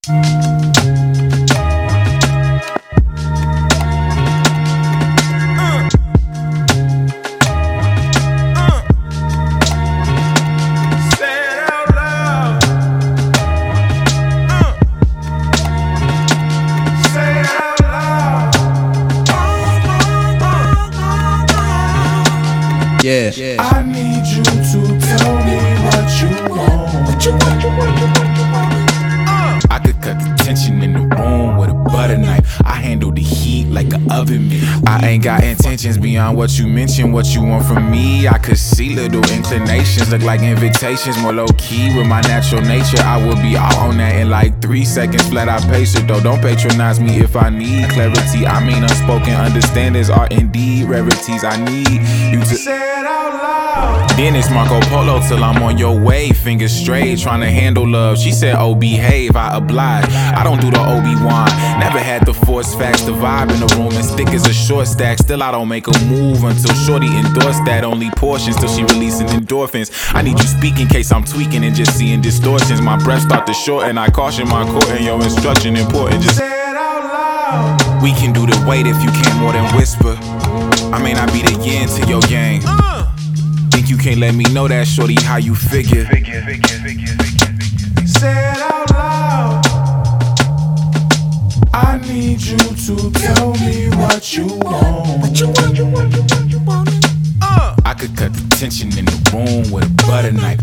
Yeah. I need you to tell me what you want. I could cut the tension in the room with a butter knife. I handle the heat like an oven mitt. I ain't got intentions beyond what you mentioned. What you want from me, I could see little inclinations. Look like invitations, more low key with my natural nature. I will be all on that in like 3 seconds flat. I pace it though, don't patronize me if I need clarity. I mean unspoken understandings are indeed rarities. I need you to say it out loud. Then it's Marco Polo till I'm on your way. Fingers straight, trying to handle love. She said, oh, behave, I oblige. I don't do the Obi-Wan. Never had the force facts. The vibe in the room as thick as a short stack. Still I don't make a move until shorty endorse that. Only portions till she releasing endorphins. I need you speak in case I'm tweaking and just seeing distortions. My breath start to shorten. I caution my court and your instruction important. Just say it out loud. We can do the wait if you can't more than whisper. I may not be the yin to your yang. Think you can't let me know that, shorty, how you figure. Say it out loud. I need you to tell me what you want. I could cut the tension in the room with a butter knife.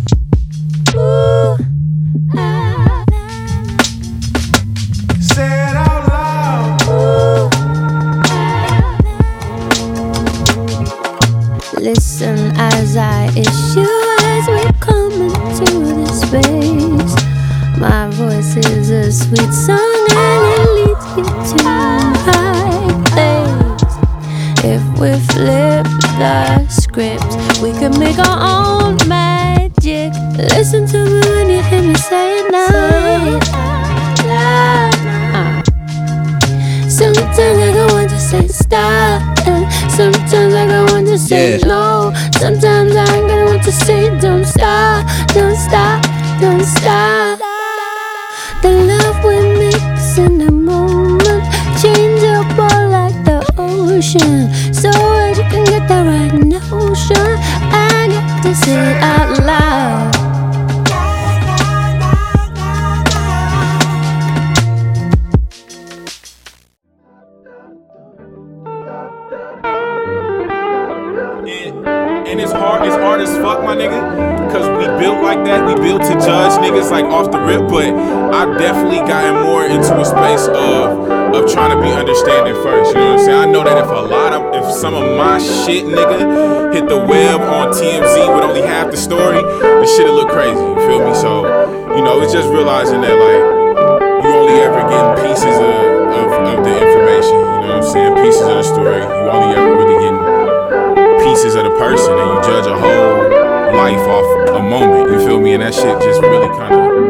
Say it out loud. Listen as I issue as we come into this space. My voice is a sweet song and it leads you to the right place. If we flip the script, we can make our own magic. Listen to me when you hear me say it now. Sometimes I don't want to say stop, and sometimes I don't want to say no. Sometimes I don't want to say don't stop, don't stop, don't stop. The love we mix in the moment, changeable like the ocean. So that you can get the right notion, I got to say it out loud. And it's hard as fuck, my nigga, cause we built like that. We built to judge niggas like off the rip, but I've definitely gotten more into a space of trying to be understanding first. You know what I'm saying? I know that if some of my shit, nigga, hit the web on TMZ with only half the story, the shit'll look crazy. You feel me? So, you know, it's just realizing that like you only ever getting pieces of the information. You know what I'm saying? Pieces of the story. You only ever really getting pieces of the person, and you judge a whole life off a moment, you feel me? And that shit just really kind of